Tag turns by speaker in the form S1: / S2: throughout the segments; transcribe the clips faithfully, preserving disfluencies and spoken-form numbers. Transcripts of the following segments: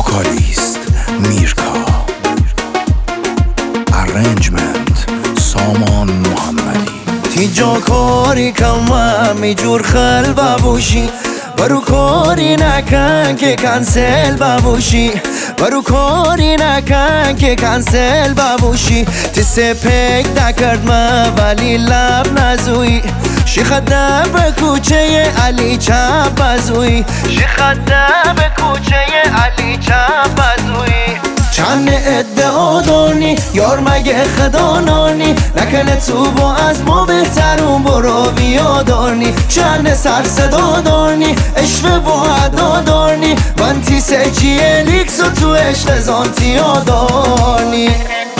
S1: وکالیست میرکا، ارنجمنت سامان محمدی.
S2: تی جا کاری کم می جور خل ببوشی، برو کاری نکن که کنسل ببوشی، برو کاری نکن که کنسل ببوشی. تی سپک نکرد ما ولی لب نزوی، شیخده به کوچه علی چپ بزوی، شیخده به کوچه علی چپ بزوی. چند ادعا دانی یار مگه خدانانی، نکنه تو با از ما بهترون برو بیادانی. چند سر صدا دانی عشق و عدا دانی، وانتی سجی الیکس و تو عشق زانتی آدانی.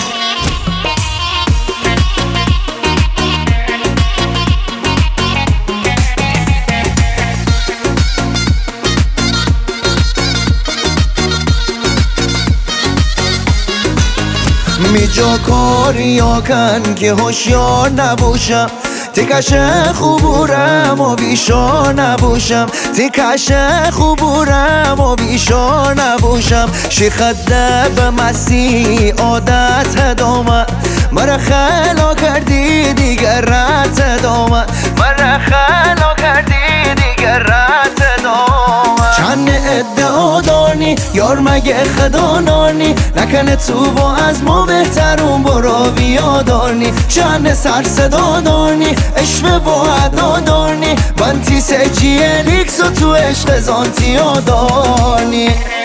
S2: می جا کاری ها کن که هوشیار نباشم، تکش خوبورم و بیشار نباشم، تکش خوبورم و بیشار نباشم. شیخده به مسیح عادت دامن، مرا خلا کردی دیگر رت دامن، مرا خلا کردی دیگر رت دامن. چند ادعا دانی یار مگه خدانانی، نکنه تو با از ما بهترون برو بیادانی. چند سر صدا دانی عشق و عدا دانی، وانتی سجی الیکس و تو عشق زانتی آدانی.